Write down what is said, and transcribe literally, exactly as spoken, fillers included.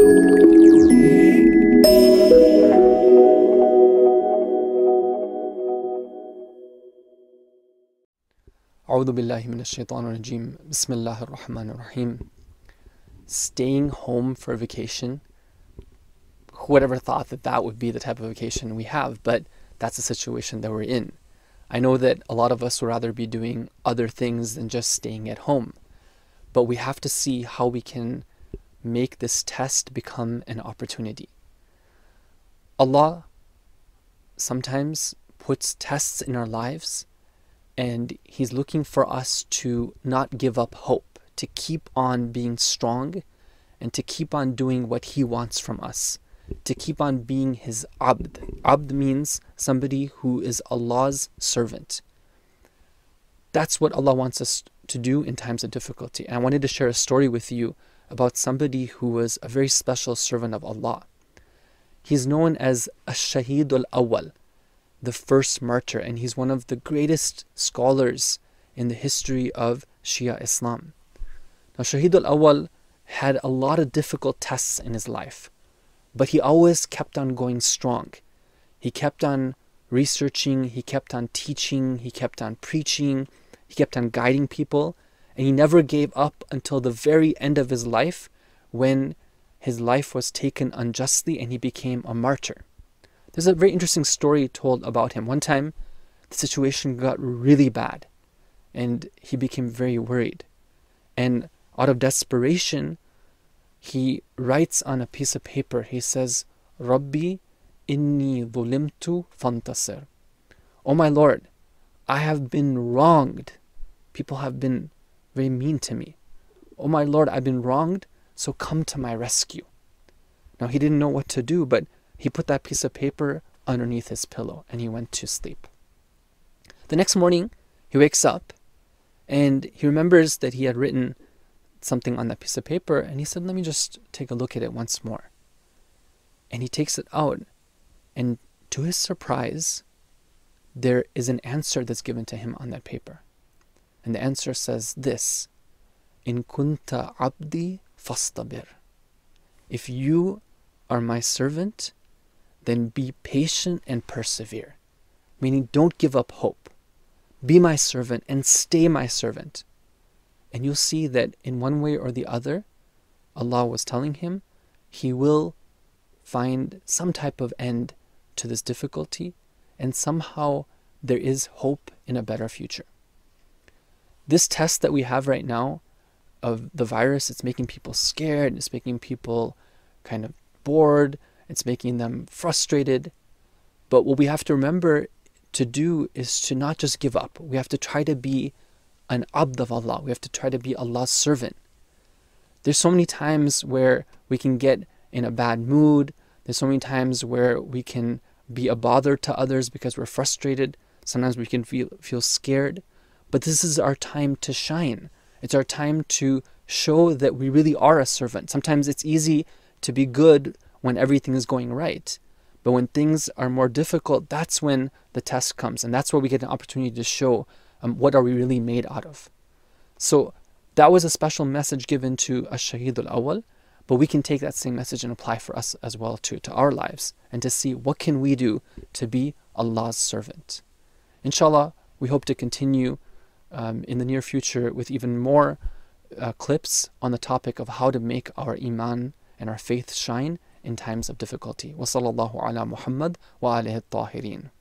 أعوذ بالله من الشيطان الرجيم. بسم الله الرحمن الرحيم. Staying home for vacation. Who would ever thought that that would be the type of vacation we have, but that's the situation that we're in. I know that a lot of us would rather be doing other things than just staying at home, but we have to see how we can make this test become an opportunity. Allah sometimes puts tests in our lives, and He's looking for us to not give up hope, to keep on being strong, and to keep on doing what He wants from us, to keep on being His abd. Abd means somebody who is Allah's servant. That's what Allah wants us to do in times of difficulty. And I wanted to share a story with you about somebody who was a very special servant of Allah. He's known as Ash-Shaheed al-Awwal, the first martyr, and he's one of the greatest scholars in the history of Shia Islam. Now, Shaheed al-Awwal had a lot of difficult tests in his life, but he always kept on going strong. He kept on researching, he kept on teaching, he kept on preaching, he kept on guiding people, and he never gave up until the very end of his life, when his life was taken unjustly and he became a martyr. There's a very interesting story told about him. One time, the situation got really bad, and he became very worried. And out of desperation, he writes on a piece of paper, he says, Rabbi inni dhulimtu fantasir. Oh my Lord, I have been wronged. People have been very mean to me. Oh my Lord, I've been wronged, so come to my rescue. Now, he didn't know what to do, but he put that piece of paper underneath his pillow and he went to sleep. The next morning, he wakes up and he remembers that he had written something on that piece of paper, and he said, let me just take a look at it once more. And he takes it out, and to his surprise, there is an answer that's given to him on that paper. And the answer says this: In kunta abdi fastabir. If you are my servant, then be patient and persevere. Meaning, don't give up hope. Be my servant and stay my servant. And you'll see that in one way or the other, Allah was telling him, He will find some type of end to this difficulty, and somehow there is hope in a better future. This test that we have right now of the virus, it's making people scared, it's making people kind of bored, it's making them frustrated. But what we have to remember to do is to not just give up. We have to try to be an abd of Allah. We have to try to be Allah's servant. There's so many times where we can get in a bad mood. There's so many times where we can be a bother to others because we're frustrated. Sometimes we can feel, feel scared. But this is our time to shine. It's our time to show that we really are a servant. Sometimes it's easy to be good when everything is going right. But when things are more difficult, that's when the test comes. And that's where we get an opportunity to show um, what are we really made out of. So that was a special message given to Ash-Shaheed al-Awwal. But we can take that same message and apply for us as well to, to our lives. And to see what can we do to be Allah's servant. Inshallah, we hope to continue um, in the near future with even more uh, clips on the topic of how to make our iman and our faith shine in times of difficulty. Wa sallallahu ala Muhammad wa alihi at-tahirin.